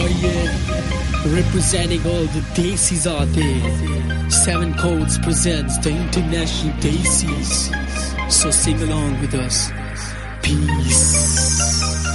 Representing all the Desis out there, Seven Codes presents the International Desis. So sing along with us. Peace.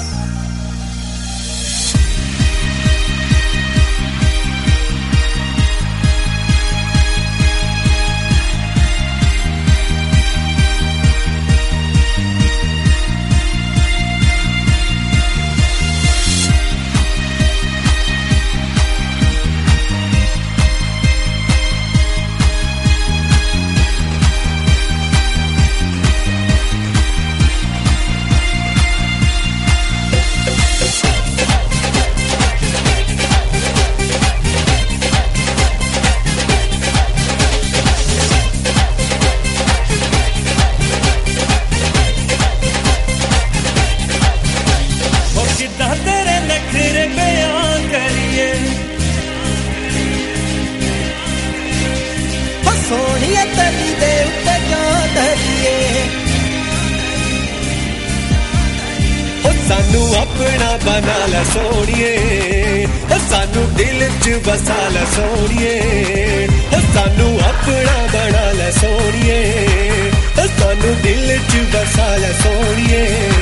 Sonia तली दे उत्ते क्यों धरिए ओ सानू अपना बना ला सोनिए ओ सानू दिल च बसा ला सोनिए ओ सानू अपना बना ला सोनिए ओ सानू दिल च बसा ला सोनिए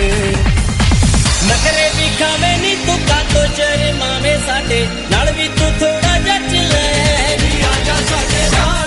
नखरे भी खावे नी तू कातो चरे मावे साडे नाल भी तू थोड़ा जच ले नी आजा साडे नाल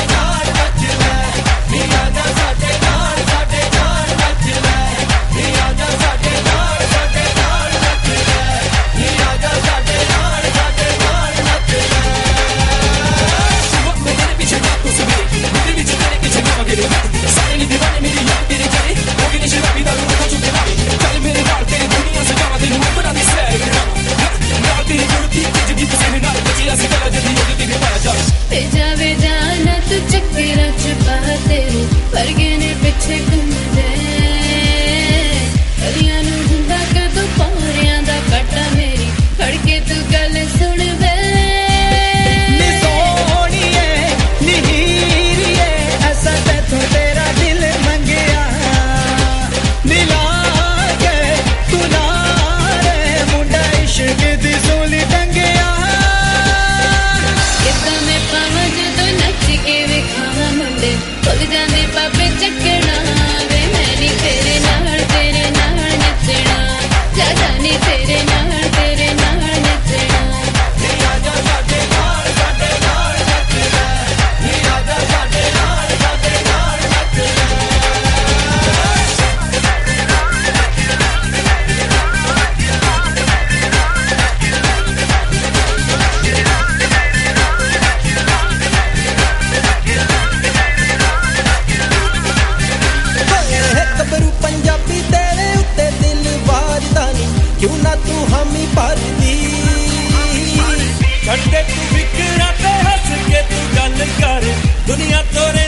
क्यों ना तू हामी भरदी छड्डे तू विकरा पे हंस के तू गल कर दुनिया तोरे